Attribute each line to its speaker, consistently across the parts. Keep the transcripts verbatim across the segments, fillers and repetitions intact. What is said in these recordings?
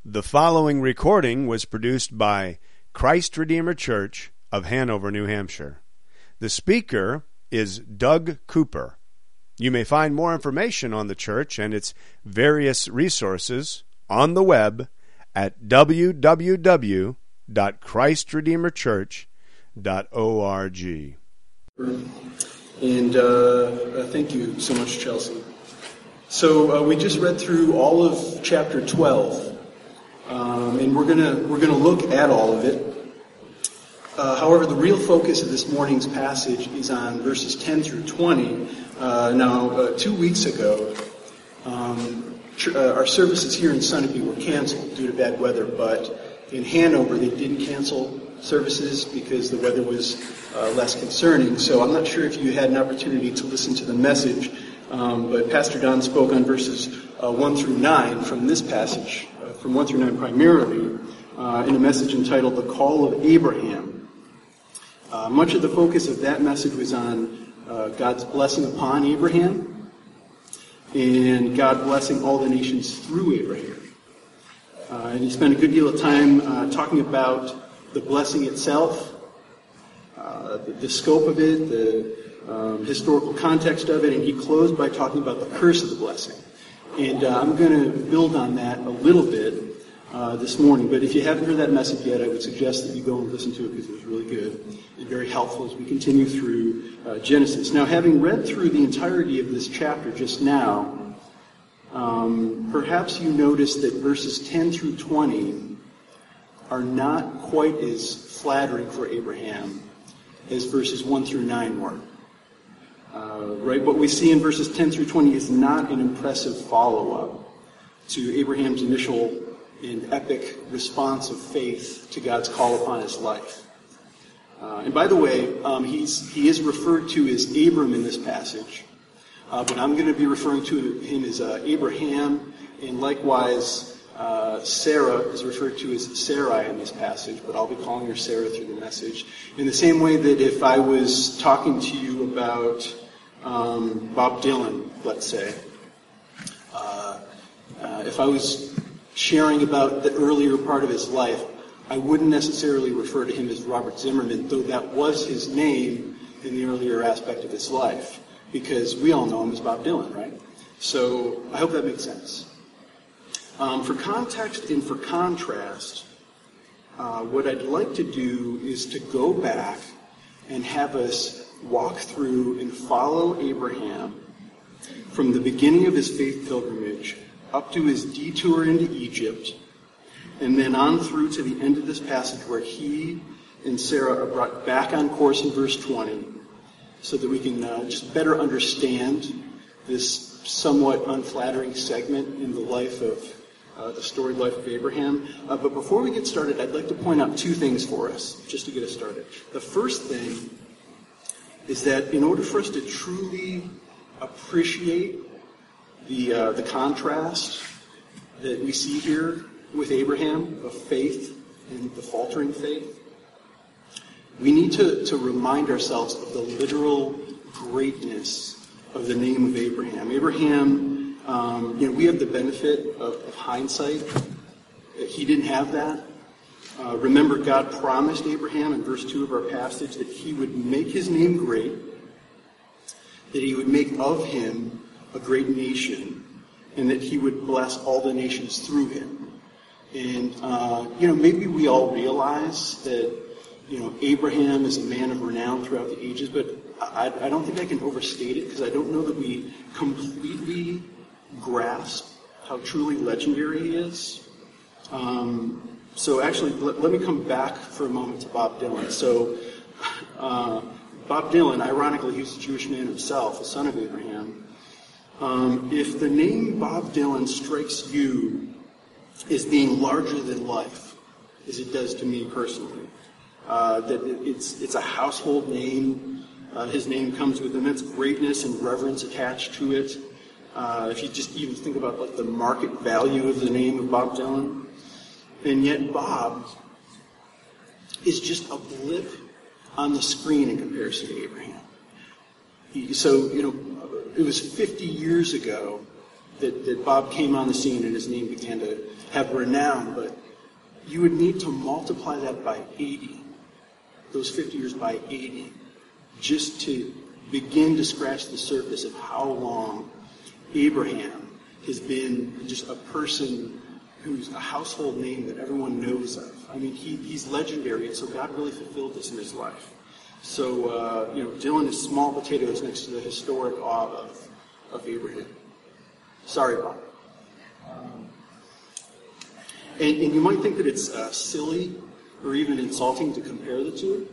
Speaker 1: The following recording was produced by Christ Redeemer Church of Hanover, New Hampshire. The speaker is Doug Cooper. You may find more information on the church and its various resources on the web at w w w dot christ redeemer church dot org.
Speaker 2: And uh, uh, thank you so much, Chelsea. So uh, we just read through all of chapter twelve, um, and we're gonna we're gonna look at all of it. Uh, however, the real focus of this morning's passage is on verses ten through twenty. Uh, now, uh, two weeks ago, um, tr- uh, our services here in Sunapee were canceled due to bad weather, but in Hanover they didn't cancel services because the weather was uh, less concerning. So I'm not sure if you had an opportunity to listen to the message, um, but Pastor Don spoke on verses uh, one through nine from this passage, uh, from one through nine primarily, uh, in a message entitled The Call of Abraham. Uh, much of the focus of that message was on uh, God's blessing upon Abraham and God blessing all the nations through Abraham. Uh, and he spent a good deal of time uh, talking about the blessing itself, uh, the, the scope of it, the um, historical context of it, and he closed by talking about the curse of the blessing. And uh, I'm going to build on that a little bit uh, this morning. But if you haven't heard that message yet, I would suggest that you go and listen to it because it was really good and very helpful as we continue through uh, Genesis. Now, having read through the entirety of this chapter just now, um, perhaps you noticed that verses ten through twenty are not quite as flattering for Abraham as verses one through nine were. Uh, right? What we see in verses ten through twenty is not an impressive follow-up to Abraham's initial and epic response of faith to God's call upon his life. Uh, and by the way, um, he's, he is referred to as Abram in this passage, uh, but I'm going to be referring to him as uh, Abraham, and likewise Uh, Sarah is referred to as Sarai in this passage, but I'll be calling her Sarah through the message. In the same way that if I was talking to you about um, Bob Dylan, let's say, uh, uh, if I was sharing about the earlier part of his life, I wouldn't necessarily refer to him as Robert Zimmerman, though that was his name in the earlier aspect of his life, because we all know him as Bob Dylan, right? So I hope that makes sense. Um, for context and for contrast, uh, what I'd like to do is to go back and have us walk through and follow Abraham from the beginning of his faith pilgrimage up to his detour into Egypt, and then on through to the end of this passage where he and Sarah are brought back on course in verse twenty, so that we can uh, just better understand this somewhat unflattering segment in the life of Uh, the storied life of Abraham. Uh, but before we get started, I'd like to point out two things for us, just to get us started. The first thing is that in order for us to truly appreciate the uh, the contrast that we see here with Abraham of faith and the faltering faith, we need to, to remind ourselves of the literal greatness of the name of Abraham. Abraham Um, you know, we have the benefit of, of hindsight. He didn't have that. Uh, remember, God promised Abraham in verse two of our passage that he would make his name great, that he would make of him a great nation, and that he would bless all the nations through him. And, uh, you know, maybe we all realize that, you know, Abraham is a man of renown throughout the ages, but I, I don't think I can overstate it because I don't know that we completely grasp how truly legendary he is. Um, so actually, let, let me come back for a moment to Bob Dylan. So uh, Bob Dylan, ironically, he's a Jewish man himself, a son of Abraham. Um, if the name Bob Dylan strikes you as being larger than life, as it does to me personally, uh, that it's it's a household name, uh, his name comes with immense greatness and reverence attached to it. Uh, if you just even think about like the market value of the name of Bob Dylan, and yet Bob is just a blip on the screen in comparison to Abraham. He, so, you know, it was fifty years ago that, that Bob came on the scene and his name began to have renown, but you would need to multiply that by eighty, those fifty years by eighty, just to begin to scratch the surface of how long Abraham has been just a person who's a household name that everyone knows of. I mean, he, he's legendary, and so God really fulfilled this in his life. So, uh, you know, Dylan is small potatoes next to the historic awe of, of Abraham. Sorry, Bob. Um, and, and you might think that it's uh, silly or even insulting to compare the two.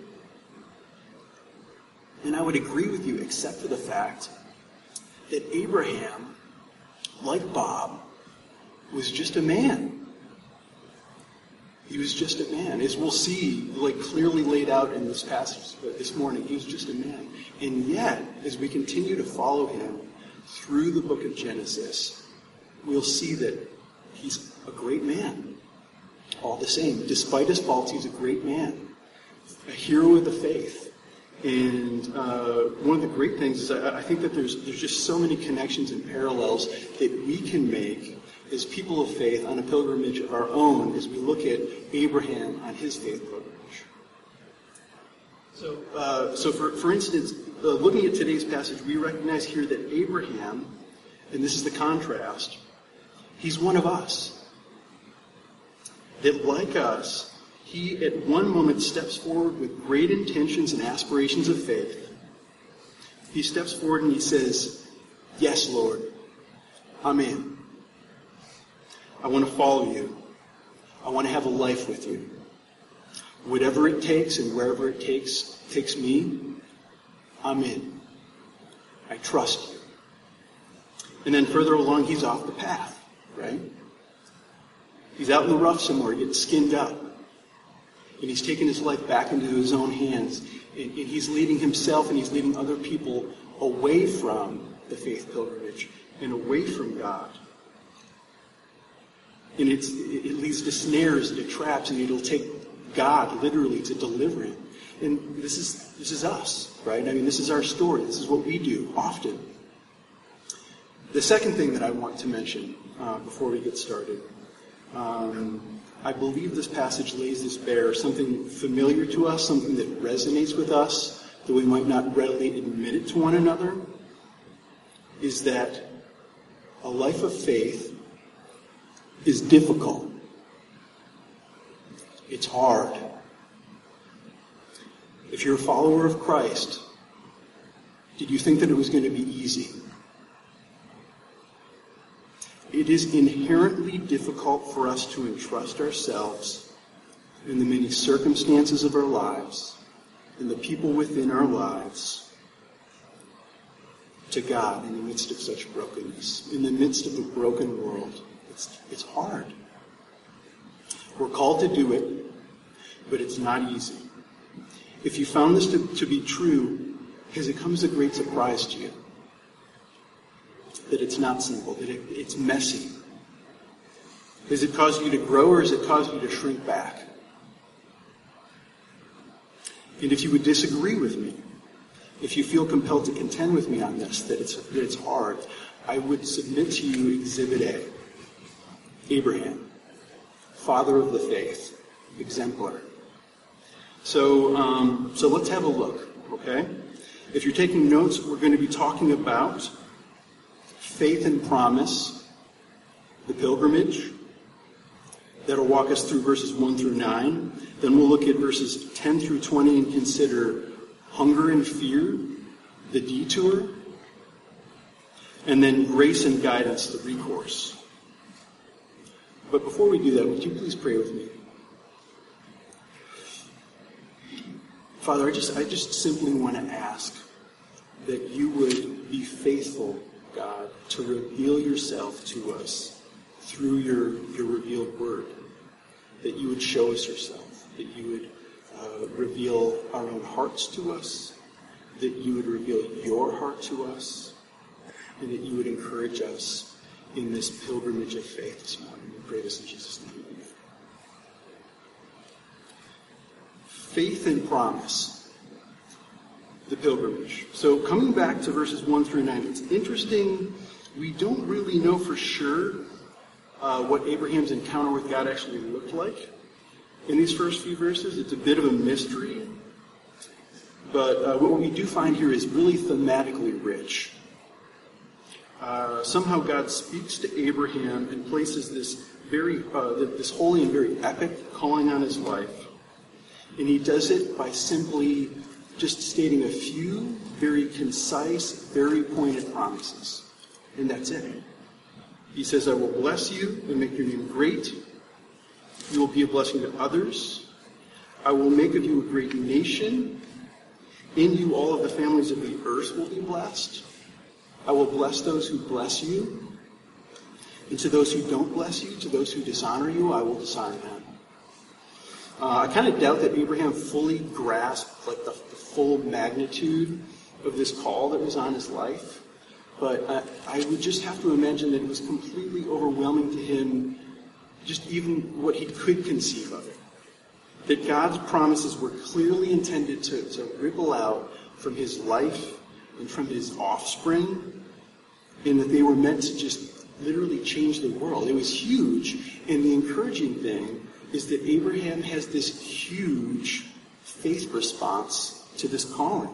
Speaker 2: And I would agree with you, except for the fact that Abraham, like Bob, was just a man. He was just a man. As we'll see, like clearly laid out in this passage this morning, he was just a man. And yet, as we continue to follow him through the book of Genesis, we'll see that he's a great man. All the same, despite his faults, he's a great man. A hero of the faith. And uh, one of the great things is I, I think that there's there's just so many connections and parallels that we can make as people of faith on a pilgrimage of our own as we look at Abraham on his faith pilgrimage. So, uh, so for, for instance, uh, looking at today's passage, we recognize here that Abraham, and this is the contrast, he's one of us. That like us, he at one moment steps forward with great intentions and aspirations of faith. He steps forward and he says, "Yes, Lord, I'm in. I want to follow you. I want to have a life with you. Whatever it takes and wherever it takes takes me, I'm in. I trust you." And then further along, he's off the path, right? He's out in the rough somewhere, getting skinned up. And he's taking his life back into his own hands. And, and he's leading himself and he's leading other people away from the faith pilgrimage and away from God. And it's, it leads to snares, to traps, and it'll take God literally to deliver him. And this is this is us, right? I mean, this is our story. This is what we do often. The second thing that I want to mention uh, before we get started, um, I believe this passage lays this bare, something familiar to us, something that resonates with us, though we might not readily admit it to one another, is that a life of faith is difficult. It's hard. If you're a follower of Christ, did you think that it was going to be easy? It is inherently difficult for us to entrust ourselves in the many circumstances of our lives and the people within our lives to God in the midst of such brokenness, in the midst of a broken world. It's, it's hard. We're called to do it, but it's not easy. If you found this to, to be true, has it come as a great surprise to you? That it's not simple, that it, it's messy. Has it caused you to grow or has it caused you to shrink back? And if you would disagree with me, if you feel compelled to contend with me on this, that it's, that it's hard, I would submit to you Exhibit A. Abraham, father of the faith, exemplar. So, um, so let's have a look, okay? If you're taking notes, we're going to be talking about faith and promise, the pilgrimage. That'll walk us through verses one through nine. Then we'll look at verses ten through twenty and consider hunger and fear, the detour, and then grace and guidance, the recourse. But before we do that, would you please pray with me? Father, I just I just simply want to ask that you would be faithful, God, to reveal yourself to us through your, your revealed word. That you would show us yourself. That you would uh, reveal our own hearts to us. That you would reveal your heart to us. And that you would encourage us in this pilgrimage of faith this morning. We pray this in Jesus' name. Faith and promise. The pilgrimage. So coming back to verses one through nine, it's interesting We don't really know for sure uh, what Abraham's encounter with God actually looked like in these first few verses. It's a bit of a mystery. But uh, what we do find here is really thematically rich. Uh, somehow God speaks to Abraham and places this very, uh, this holy and very epic calling on his life. And he does it by simply just stating a few very concise, very pointed promises. And that's it. He says, I will bless you and make your name great. You will be a blessing to others. I will make of you a great nation. In you all of the families of the earth will be blessed. I will bless those who bless you. And to those who don't bless you, to those who dishonor you, I will dishonor them. Uh, I kind of doubt that Abraham fully grasped like the, the full magnitude of this call that was on his life. But I, I would just have to imagine that it was completely overwhelming to him, just even what he could conceive of it. That God's promises were clearly intended to, to ripple out from his life and from his offspring, and that they were meant to just literally change the world. It was huge, and the encouraging thing is that Abraham has this huge faith response to this calling.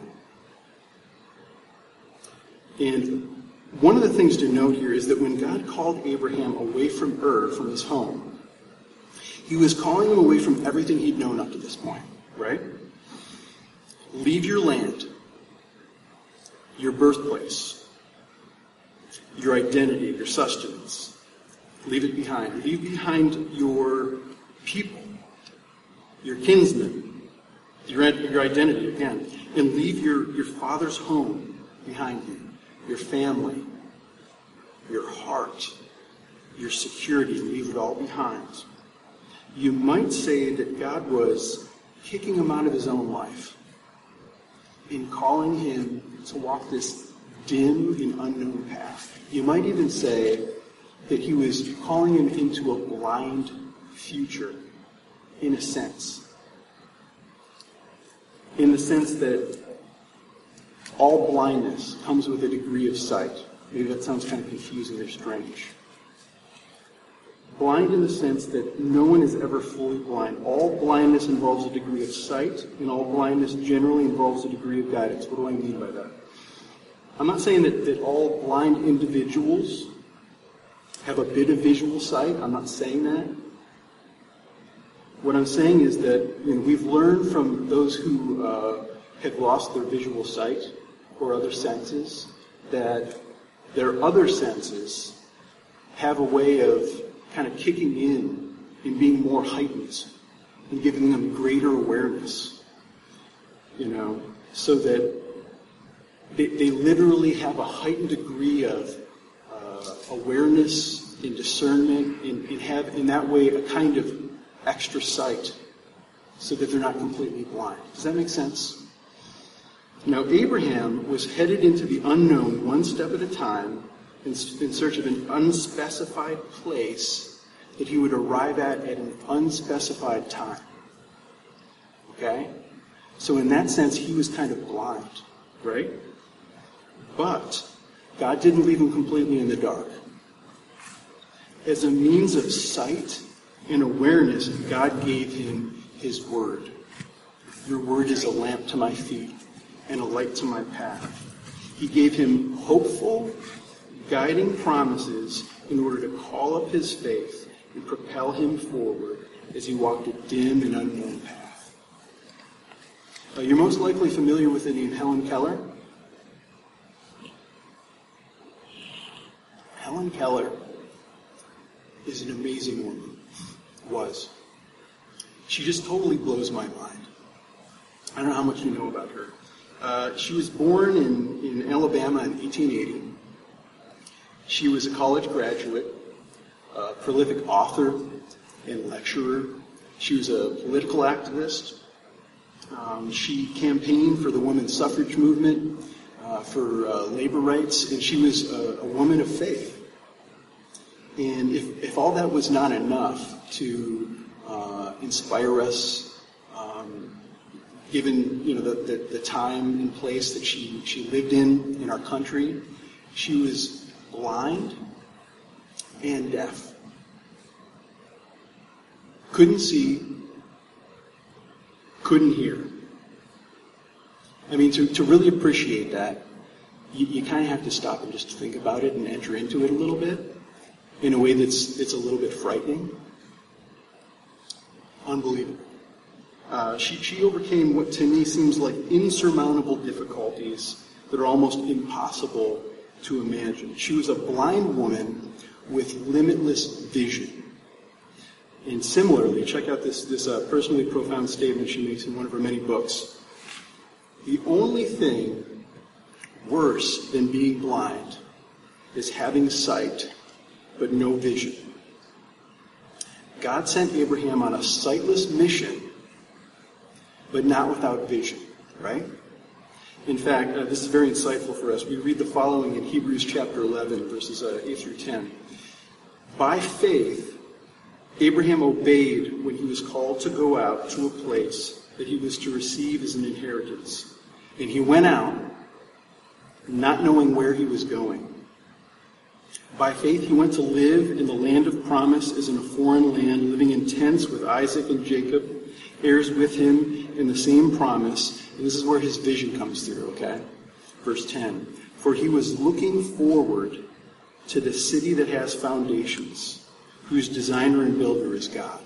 Speaker 2: And one of the things to note here is that when God called Abraham away from Ur, from his home, he was calling him away from everything he'd known up to this point, right? Leave your land, your birthplace, your identity, your sustenance. Leave it behind. Leave behind your people, your kinsmen, your, your identity, again. And leave your, your father's home behind you, your family, your heart, your security. Leave it all behind. You might say that God was kicking him out of his own life and calling him to walk this dim and unknown path. You might even say that he was calling him into a blind future, in a sense. In the sense that all blindness comes with a degree of sight. Maybe that sounds kind of confusing or strange. Blind in the sense that no one is ever fully blind. All blindness involves a degree of sight, and all blindness generally involves a degree of guidance. What do I mean by that? I'm not saying that, that all blind individuals have a bit of visual sight. I'm not saying that. What I'm saying is that you know, we've learned from those who uh, have lost their visual sight or other senses that their other senses have a way of kind of kicking in and being more heightened and giving them greater awareness, you know, so that they, they literally have a heightened degree of uh, awareness and discernment and, and have in that way a kind of extra sight so that they're not completely blind. Does that make sense? Now, Abraham was headed into the unknown one step at a time in, in search of an unspecified place that he would arrive at at an unspecified time. Okay? So in that sense, he was kind of blind, right? But God didn't leave him completely in the dark. As a means of sight and awareness, God gave him his word. Your word is a lamp to my feet and a light to my path. He gave him hopeful, guiding promises in order to call up his faith and propel him forward as he walked a dim and unknown path. Uh, you're most likely familiar with the name Helen Keller. Helen Keller is an amazing woman. Was. She just totally blows my mind. I don't know how much you know about her. Uh, she was born in, in Alabama in eighteen eighty. She was a college graduate, a prolific author and lecturer. She was a political activist. Um, she campaigned for the women's suffrage movement, uh, for uh, labor rights, and she was a, a woman of faith. And if, if all that was not enough to uh, inspire us, um, given you know the, the, the time and place that she, she lived in in our country, she was blind and deaf. Couldn't see, couldn't hear. I mean, to, to really appreciate that, you, you kind of have to stop and just think about it and enter into it a little bit in a way that's it's a little bit frightening. Unbelievable. Uh, she, she overcame what to me seems like insurmountable difficulties that are almost impossible to imagine. She was a blind woman with limitless vision. And similarly, check out this, this uh, personally profound statement she makes in one of her many books. The only thing worse than being blind is having sight but no vision. God sent Abraham on a sightless mission, but not without vision, right? In fact, uh, this is very insightful for us. We read the following in Hebrews chapter eleven, verses uh, eight through ten. By faith, Abraham obeyed when he was called to go out to a place that he was to receive as an inheritance. And he went out, not knowing where he was going. By faith, he went to live in the land of promise as in a foreign land, living in tents with Isaac and Jacob, heirs with him in the same promise. And this is where his vision comes through, okay? Verse ten. For he was looking forward to the city that has foundations, whose designer and builder is God.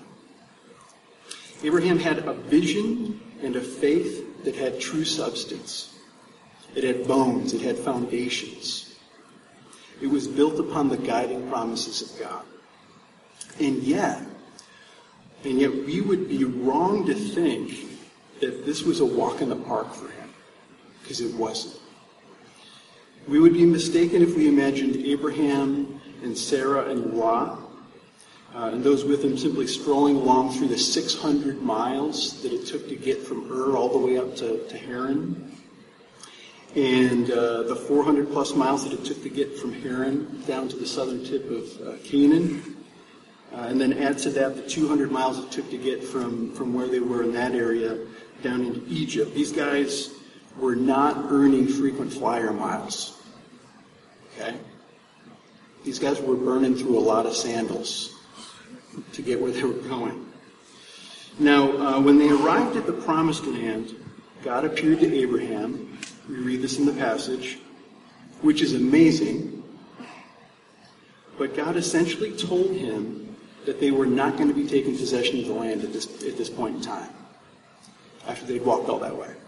Speaker 2: Abraham had a vision and a faith that had true substance. It had bones. It had foundations. It was built upon the guiding promises of God. And yet, and yet we would be wrong to think that this was a walk in the park for him, because it wasn't. We would be mistaken if we imagined Abraham and Sarah and Lot uh, and those with him simply strolling along through the six hundred miles that it took to get from Ur all the way up to, to Haran, and uh, the four hundred plus miles that it took to get from Haran down to the southern tip of uh, Canaan, uh, and then add to that the two hundred miles it took to get from, from where they were in that area down into Egypt. These guys were not earning frequent flyer miles. Okay? These guys were burning through a lot of sandals to get where they were going. Now, uh, when they arrived at the promised land, God appeared to Abraham. We read this in the passage, which is amazing. But God essentially told him that they were not going to be taking possession of the land at this, at this point in time, after they'd walked all that way.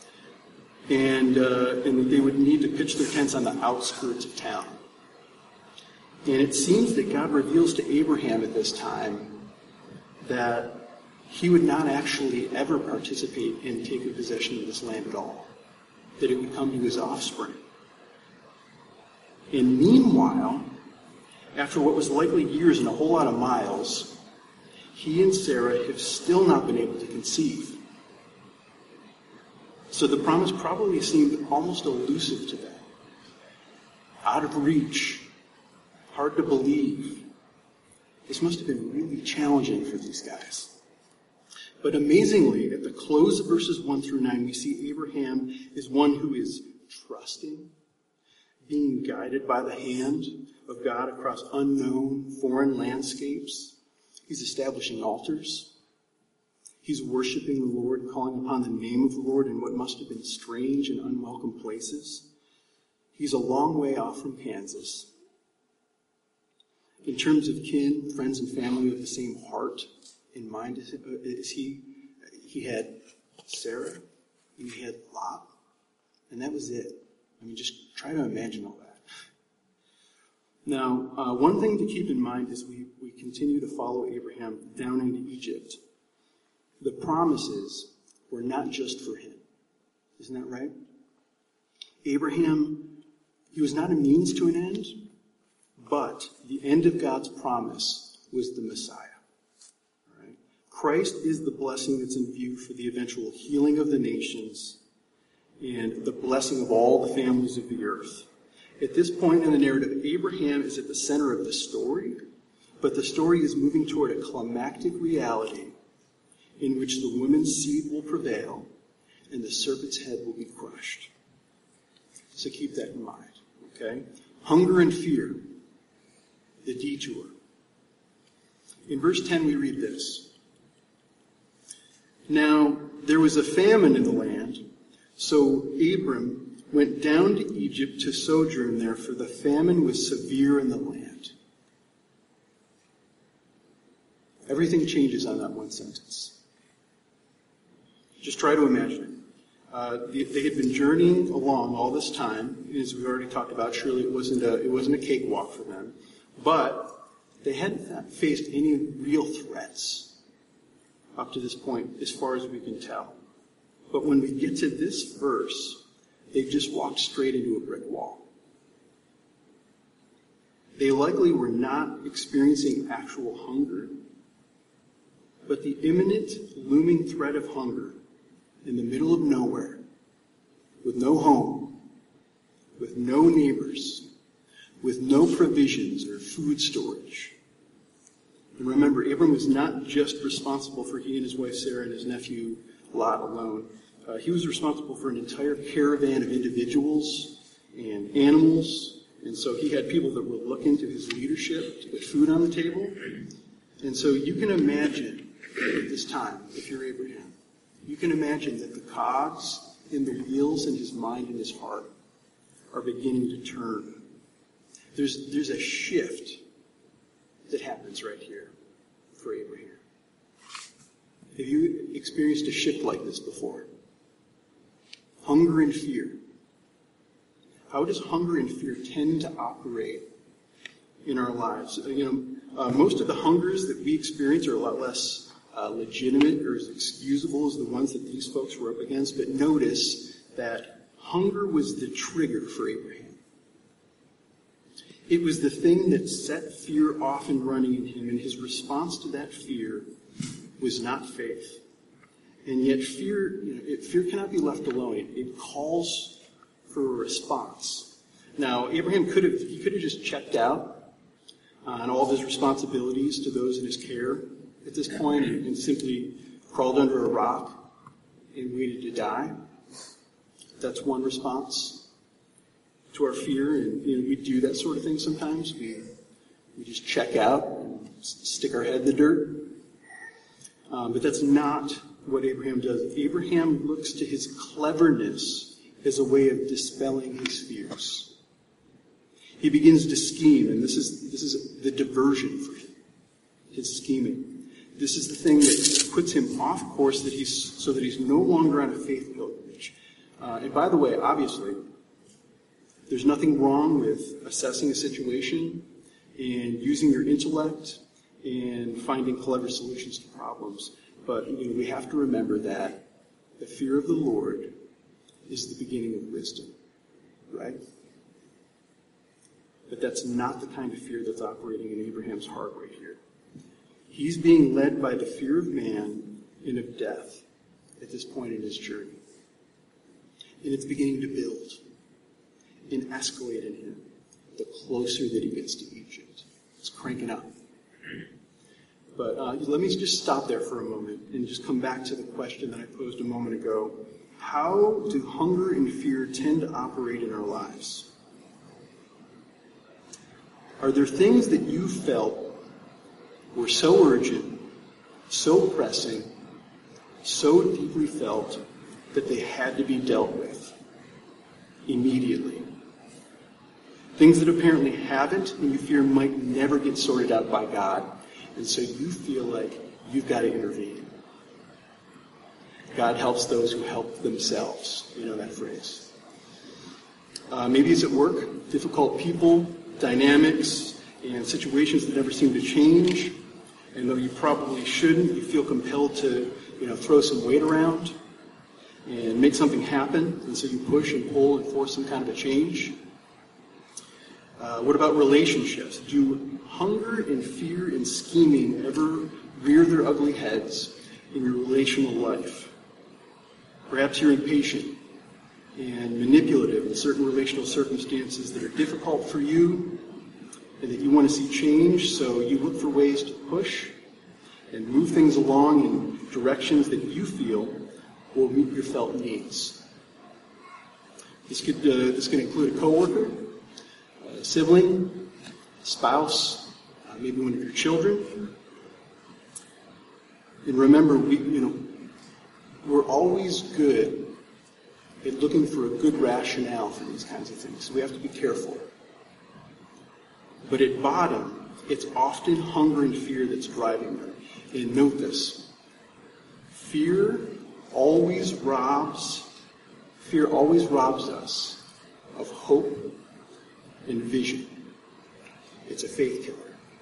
Speaker 2: And, uh, and that they would need to pitch their tents on the outskirts of town. And it seems that God reveals to Abraham at this time that he would not actually ever participate in taking possession of this land at all, that it would come to his offspring. And meanwhile, after what was likely years and a whole lot of miles, he and Sarah have still not been able to conceive. So the promise probably seemed almost elusive to them, out of reach, hard to believe. This must have been really challenging for these guys. But amazingly, at the close of verses one through nine, we see Abraham is one who is trusting, being guided by the hand of God across unknown foreign landscapes. He's establishing altars. He's worshiping the Lord, calling upon the name of the Lord in what must have been strange and unwelcome places. He's a long way off from Kansas. In terms of kin, friends, and family with the same heart in mind as he, he had Sarah, and he had Lot, and that was it. I mean, just try to imagine all that. Now, uh, one thing to keep in mind as we, we continue to follow Abraham down into Egypt, the promises were not just for him. Isn't that right? Abraham, he was not a means to an end, but the end of God's promise was the Messiah. All right? Christ is the blessing that's in view for the eventual healing of the nations and the blessing of all the families of the earth. At this point in the narrative, Abraham is at the center of the story, but the story is moving toward a climactic reality in which the woman's seed will prevail and the serpent's head will be crushed. So keep that in mind, okay? Hunger and fear, the detour. In verse ten we read this. Now there was a famine in the land, so Abram went down to Egypt to sojourn there, for the famine was severe in the land. Everything changes on that one sentence. Just try to imagine it. Uh, they, they had been journeying along all this time, and as we've already talked about, surely it wasn't a, it wasn't a cakewalk for them, but they hadn't faced any real threats up to this point, as far as we can tell. But when we get to this verse, they've just walked straight into a brick wall. They likely were not experiencing actual hunger, but the imminent, looming threat of hunger in the middle of nowhere, with no home, with no neighbors, with no provisions or food storage. And remember, Abram was not just responsible for he and his wife Sarah and his nephew Lot alone. Uh, he was responsible for an entire caravan of individuals and animals. And so he had people that were looking to his leadership to put food on the table. And so you can imagine at this time, if you're Abraham, you can imagine that the cogs in the wheels in his mind and his heart are beginning to turn. There's, there's a shift that happens right here for Abraham. Have you experienced a shift like this before? Hunger and fear. How does hunger and fear tend to operate in our lives? You know, uh, most of the hungers that we experience are a lot less uh, legitimate or as excusable as the ones that these folks were up against. But notice that hunger was the trigger for Abraham. It was the thing that set fear off and running in him, and his response to that fear was not faith. And yet fear, you know, it, fear cannot be left alone. It, it calls for a response. Now, Abraham could have, he could have just checked out on all of his responsibilities to those in his care at this point and, and simply crawled under a rock and waited to die. That's one response to our fear, and you know, we do that sort of thing sometimes. We we just check out and stick our head in the dirt. Um, but that's not what Abraham does. Abraham looks to his cleverness as a way of dispelling his fears. He begins to scheme, and this is this is the diversion for him, his scheming. This is the thing that puts him off course, that he's so that he's no longer on a faith pilgrimage. Uh, and by the way, obviously, there's nothing wrong with assessing a situation and using your intellect and finding clever solutions to problems. But you know, we have to remember that the fear of the Lord is the beginning of wisdom, right? But that's not the kind of fear that's operating in Abraham's heart right here. He's being led by the fear of man and of death at this point in his journey. And it's beginning to build and escalate in him the closer that he gets to Egypt. It's cranking up. But uh, let me just stop there for a moment and just come back to the question that I posed a moment ago. How do hunger and fear tend to operate in our lives? Are there things that you felt were so urgent, so pressing, so deeply felt that they had to be dealt with immediately? Things that apparently haven't, and you fear might never get sorted out by God, and so you feel like you've got to intervene. God helps those who help themselves. You know that phrase. Uh, maybe it's at work, difficult people, dynamics, and situations that never seem to change. And though you probably shouldn't, you feel compelled to, you know, throw some weight around and make something happen. And so you push and pull and force some kind of a change. Uh, what about relationships? Do hunger and fear and scheming ever rear their ugly heads in your relational life? Perhaps you're impatient and manipulative in certain relational circumstances that are difficult for you and that you want to see change, so you look for ways to push and move things along in directions that you feel will meet your felt needs. This could uh, this could include a coworker, a a sibling, a spouse, uh, maybe one of your children. And remember, we, you know, we're always good at looking for a good rationale for these kinds of things. So we have to be careful. But at bottom, it's often hunger and fear that's driving them. And note this. Fear always robs, fear always robs us of hope and vision. It's a faith killer.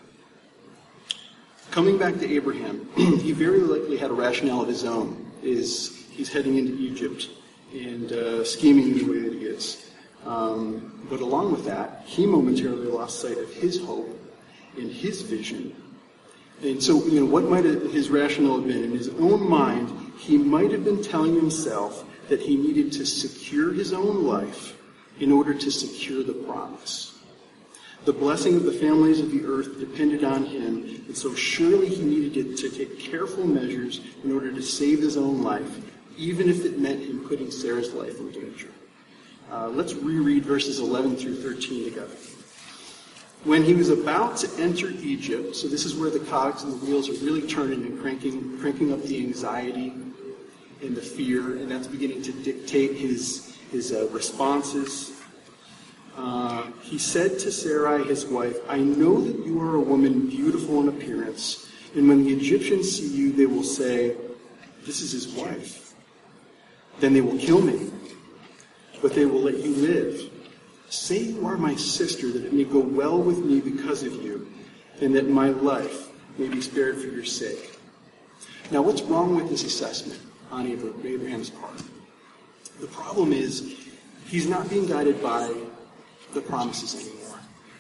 Speaker 2: Coming back to Abraham, he very likely had a rationale of his own. Is he's heading into Egypt and uh, scheming the way that he is. Um, but along with that, he momentarily lost sight of his hope and his vision. And so, you know, what might his rationale have been? In his own mind, he might have been telling himself that he needed to secure his own life in order to secure the promise. The blessing of the families of the earth depended on him, and so surely he needed to take careful measures in order to save his own life, even if it meant him putting Sarah's life in danger. Uh, let's reread verses eleven through thirteen together. When he was about to enter Egypt, so this is where the cogs and the wheels are really turning and cranking, cranking up the anxiety and the fear, and that's beginning to dictate his, his uh, responses. Uh, he said to Sarai, his wife, I know that you are a woman beautiful in appearance, and when the Egyptians see you, they will say, this is his wife. Then they will kill me, but they will let you live. Say you are my sister, that it may go well with me because of you, and that my life may be spared for your sake. Now, what's wrong with this assessment on Abraham's part? The problem is he's not being guided by the promises anymore.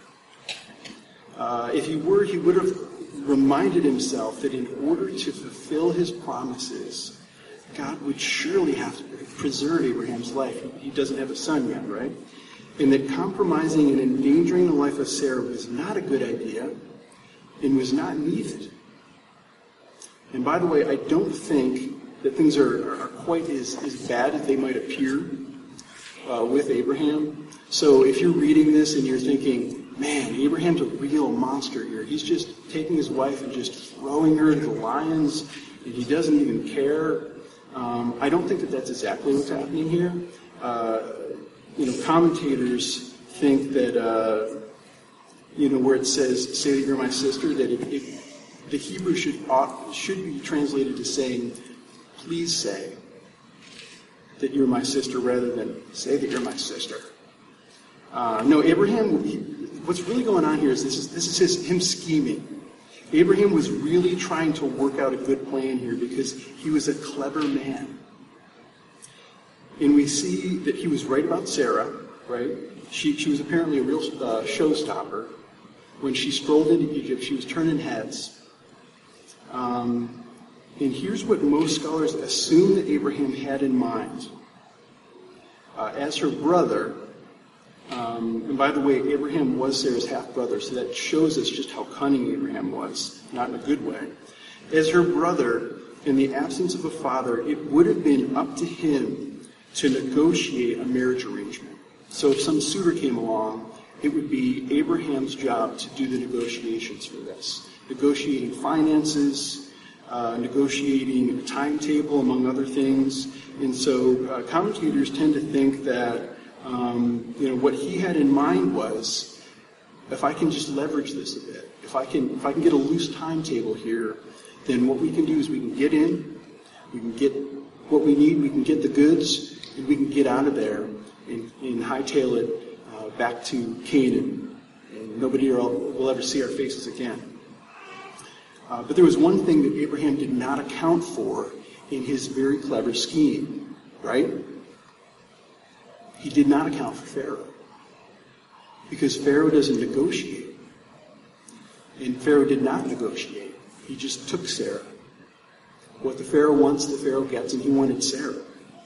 Speaker 2: Uh, if he were, he would have reminded himself that in order to fulfill his promises, God would surely have to preserve Abraham's life. He doesn't have a son yet, right? And that compromising and endangering the life of Sarah was not a good idea and was not needed. And by the way, I don't think that things are, are quite as, as bad as they might appear uh, with Abraham. So if you're reading this and you're thinking, man, Abraham's a real monster here. He's just taking his wife and just throwing her to the lions, and he doesn't even care. Um, I don't think that that's exactly what's happening here. Uh, you know, commentators think that, uh, you know, where it says, say that you're my sister, that it, it, the Hebrew should, should be translated as saying, please say that you're my sister, rather than say that you're my sister. Uh, no, Abraham, he, what's really going on here is this is, this is his, him scheming. Abraham was really trying to work out a good plan here because he was a clever man. And we see that he was right about Sarah, right? She, she was apparently a real uh, showstopper. When she strolled into Egypt, she was turning heads. Um, and here's what most scholars assume that Abraham had in mind. Uh, as her brother, um, and by the way, Abraham was Sarah's half-brother, so that shows us just how cunning Abraham was, not in a good way. As her brother, in the absence of a father, it would have been up to him to negotiate a marriage arrangement. So if some suitor came along, it would be Abraham's job to do the negotiations for this. Negotiating finances, uh, negotiating a timetable, among other things. And so uh, commentators tend to think that um, you know, what he had in mind was, if I can just leverage this a bit, if I can if I can get a loose timetable here, then what we can do is we can get in, we can get what we need, we can get the goods, and we can get out of there and, and hightail it uh, back to Canaan. And nobody will ever see our faces again. Uh, but there was one thing that Abraham did not account for in his very clever scheme, right? He did not account for Pharaoh. Because Pharaoh doesn't negotiate. And Pharaoh did not negotiate. He just took Sarah. What the Pharaoh wants, the Pharaoh gets, and he wanted Sarah.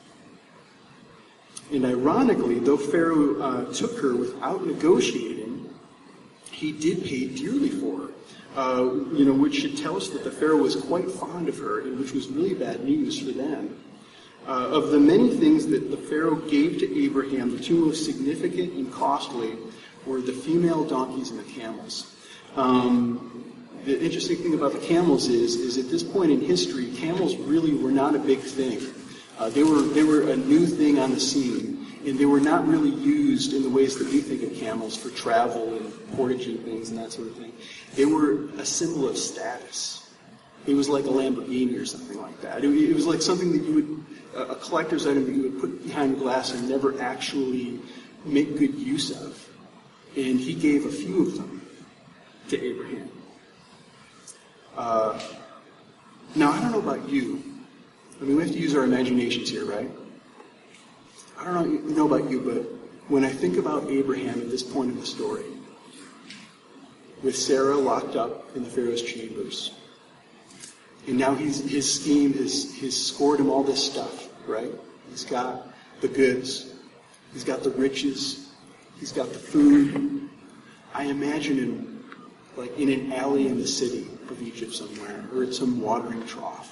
Speaker 2: And ironically, though Pharaoh uh, took her without negotiating, he did pay dearly for her. Uh, you know, which should tell us that the Pharaoh was quite fond of her, and which was really bad news for them. Uh, of the many things that the Pharaoh gave to Abraham, the two most significant and costly were the female donkeys and the camels. Um, the interesting thing about the camels is, is at this point in history, camels really were not a big thing. Uh, they were they were a new thing on the scene, and they were not really used in the ways that we think of camels for travel and portaging things and that sort of thing. They were a symbol of status. It was like a Lamborghini or something like that. It, it was like something that you would, a collector's item that you would put behind glass and never actually make good use of. And he gave a few of them to Abraham. Uh, now, I don't know about you. I mean, we have to use our imaginations here, right? I don't know about you, but when I think about Abraham at this point in the story, with Sarah locked up in the Pharaoh's chambers, and now he's, his scheme has, has scored him all this stuff, right? He's got the goods, he's got the riches, he's got the food. I imagine him like in an alley in the city of Egypt somewhere, or at some watering trough.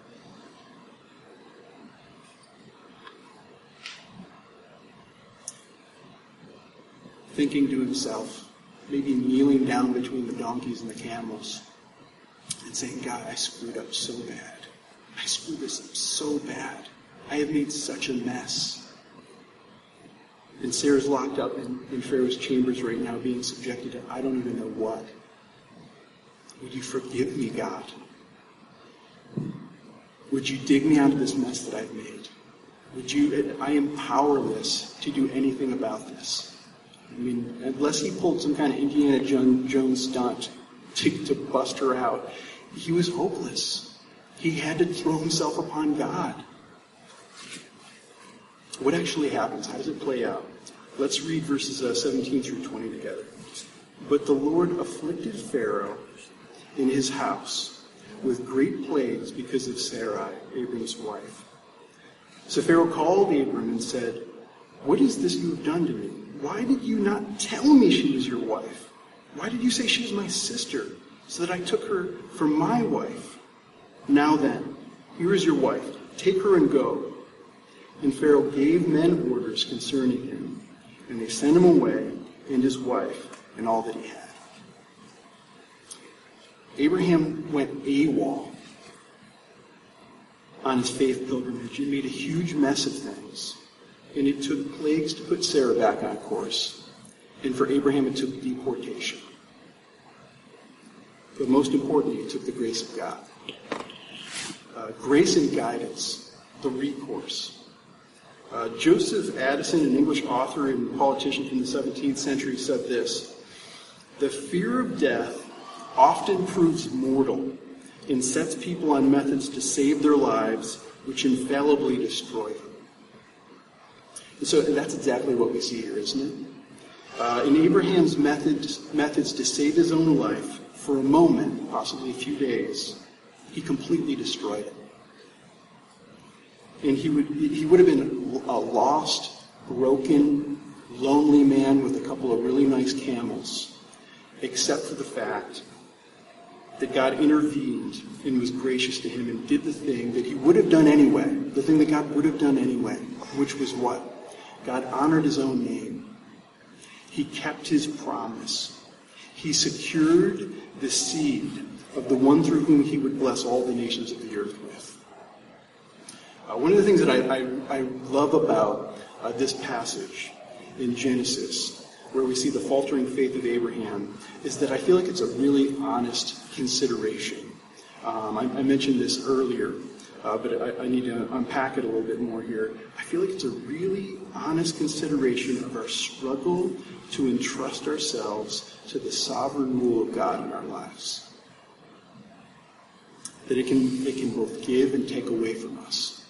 Speaker 2: Thinking to himself, maybe kneeling down between the donkeys and the camels, and saying, God, I screwed up so bad. I screwed this up so bad. I have made such a mess. And Sarah's locked up in, in Pharaoh's chambers right now, being subjected to I don't even know what. Would you forgive me, God? Would you dig me out of this mess that I've made? Would you? I am powerless to do anything about this. I mean, unless he pulled some kind of Indiana Jones stunt to, to bust her out, he was hopeless. He had to throw himself upon God. What actually happens? How does it play out? Let's read verses uh, seventeen through twenty together. But the Lord afflicted Pharaoh in his house with great plagues because of Sarai, Abram's wife. So Pharaoh called Abram and said, What is this you have done to me? Why did you not tell me she was your wife? Why did you say she was my sister, so that I took her for my wife? Now then, here is your wife. Take her and go. And Pharaoh gave men orders concerning him, and they sent him away, and his wife, and all that he had. Abraham went AWOL on his faith pilgrimage. He made a huge mess of things. And it took plagues to put Sarah back on course. And for Abraham, it took deportation. But most importantly, it took the grace of God. Uh, grace and guidance, the recourse. Uh, Joseph Addison, an English author and politician from the seventeenth century, said this: The fear of death often proves mortal and sets people on methods to save their lives, which infallibly destroy them. And so that's exactly what we see here, isn't it? Uh, in Abraham's methods, methods to save his own life, for a moment, possibly a few days, he completely destroyed it. And he would he would have been a lost, broken, lonely man with a couple of really nice camels, except for the fact that God intervened and was gracious to him and did the thing that he would have done anyway, the thing that God would have done anyway, which was what? God honored his own name. He kept his promise. He secured the seed of the one through whom he would bless all the nations of the earth with. Uh, one of the things that I, I, I love about uh, this passage in Genesis, where we see the faltering faith of Abraham, is that I feel like it's a really honest consideration. Um, I, I mentioned this earlier, uh, but I, I need to unpack it a little bit more here. I feel like it's a really honest consideration of our struggle to entrust ourselves to the sovereign rule of God in our lives. That it can, it can both give and take away from us.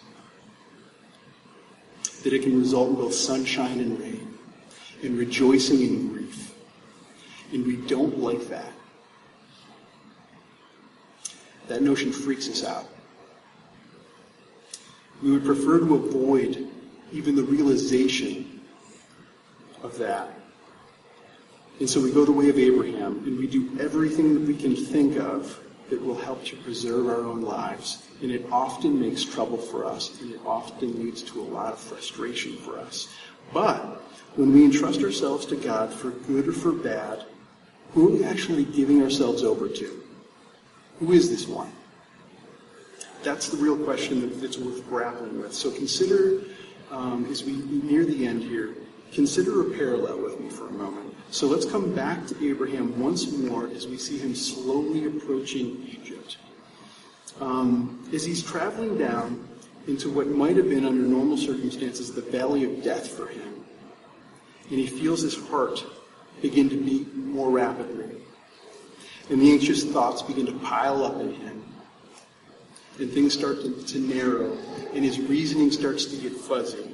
Speaker 2: That it can result in both sunshine and rain, in rejoicing and grief. And we don't like that. That notion freaks us out. We would prefer to avoid even the realization of that. And so we go the way of Abraham, and we do everything that we can think of that will help to preserve our own lives. And it often makes trouble for us, and it often leads to a lot of frustration for us. But when we entrust ourselves to God for good or for bad, who are we actually giving ourselves over to? Who is this one? That's the real question that, that's worth grappling with. So consider, um, as we near the end here, consider a parallel with me for a moment. So let's come back to Abraham once more as we see him slowly approaching Egypt. Um, as he's traveling down into what might have been, under normal circumstances, the valley of death for him, and he feels his heart begin to beat more rapidly, and the anxious thoughts begin to pile up in him, and things start to, to narrow, and his reasoning starts to get fuzzy.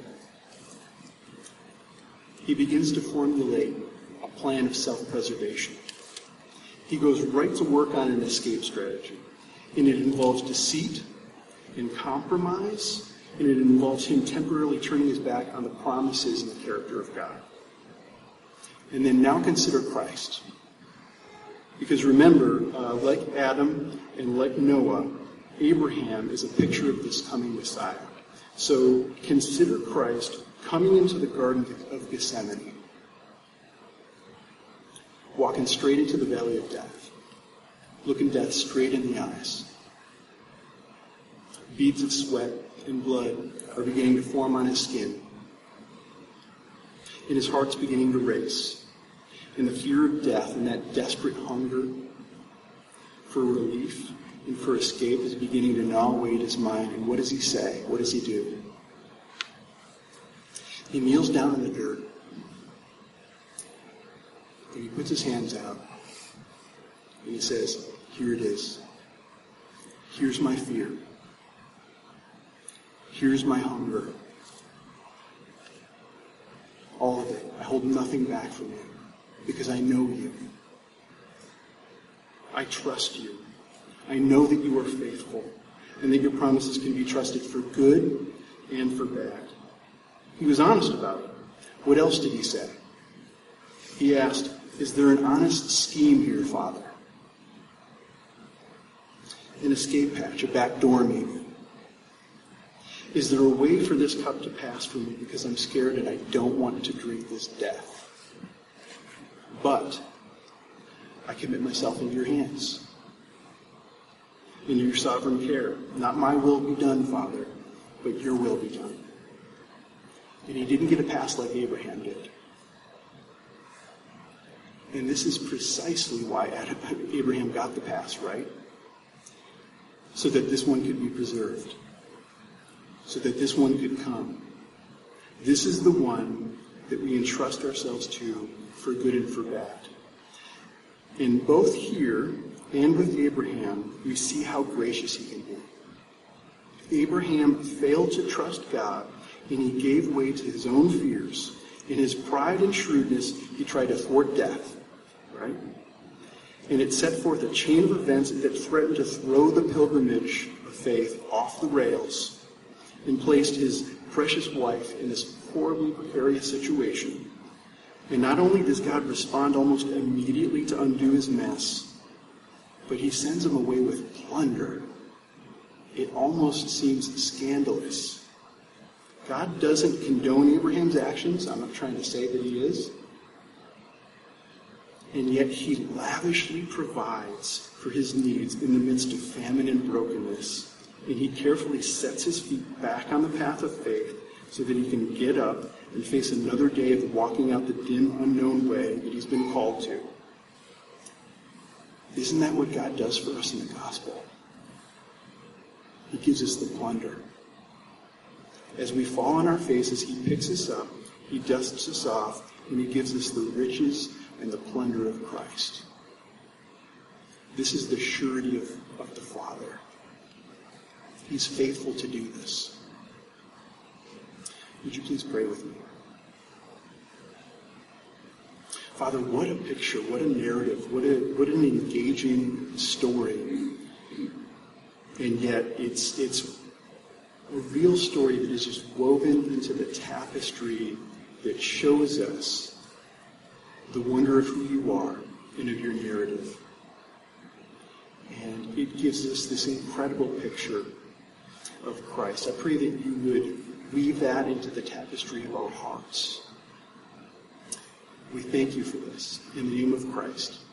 Speaker 2: He begins to formulate a plan of self-preservation. He goes right to work on an escape strategy, and it involves deceit and compromise, and it involves him temporarily turning his back on the promises and the character of God. And then now consider Christ. Because remember, uh, like Adam and like Noah, Abraham is a picture of this coming Messiah. So consider Christ coming into the Garden of Gethsemane, walking straight into the valley of death, looking death straight in the eyes. Beads of sweat and blood are beginning to form on his skin, and his heart's beginning to race. And the fear of death and that desperate hunger for relief and for escape is beginning to gnaw away at his mind. And what does he say? What does he do? He kneels down in the dirt, and he puts his hands out, and he says, here it is. Here's my fear. Here's my hunger. All of it. I hold nothing back from you because I know you. I trust you. I know that you are faithful and that your promises can be trusted for good and for bad. He was honest about it. What else did he say? He asked, is there an honest scheme here, Father? An escape hatch, a back door maybe. Is there a way for this cup to pass from me because I'm scared and I don't want to drink this death? But I commit myself into your hands, into your sovereign care. Not my will be done, Father, but your will be done. And he didn't get a pass like Abraham did. And this is precisely why Abraham got the pass, right? So that this one could be preserved. So that this one could come. This is the one that we entrust ourselves to for good and for bad. And both here and with Abraham, we see how gracious he can be. Abraham failed to trust God, and he gave way to his own fears. In his pride and shrewdness, he tried to thwart death, right? And it set forth a chain of events that threatened to throw the pilgrimage of faith off the rails, and placed his precious wife in this horribly precarious situation. And not only does God respond almost immediately to undo his mess, but he sends him away with plunder. It almost seems scandalous. God doesn't condone Abraham's actions. I'm not trying to say that he is. And yet he lavishly provides for his needs in the midst of famine and brokenness. And he carefully sets his feet back on the path of faith so that he can get up and face another day of walking out the dim, unknown way that he's been called to. Isn't that what God does for us in the gospel? He gives us the plunder. As we fall on our faces, he picks us up, he dusts us off, and he gives us the riches and the plunder of Christ. This is the surety of, of the Father. He's faithful to do this. Would you please pray with me? Father, what a picture, what a narrative, what a what an engaging story. And yet it's it's a real story that is just woven into the tapestry that shows us the wonder of who you are and of your narrative. And it gives us this incredible picture of Christ. I pray that you would weave that into the tapestry of our hearts. We thank you for this. In the name of Christ.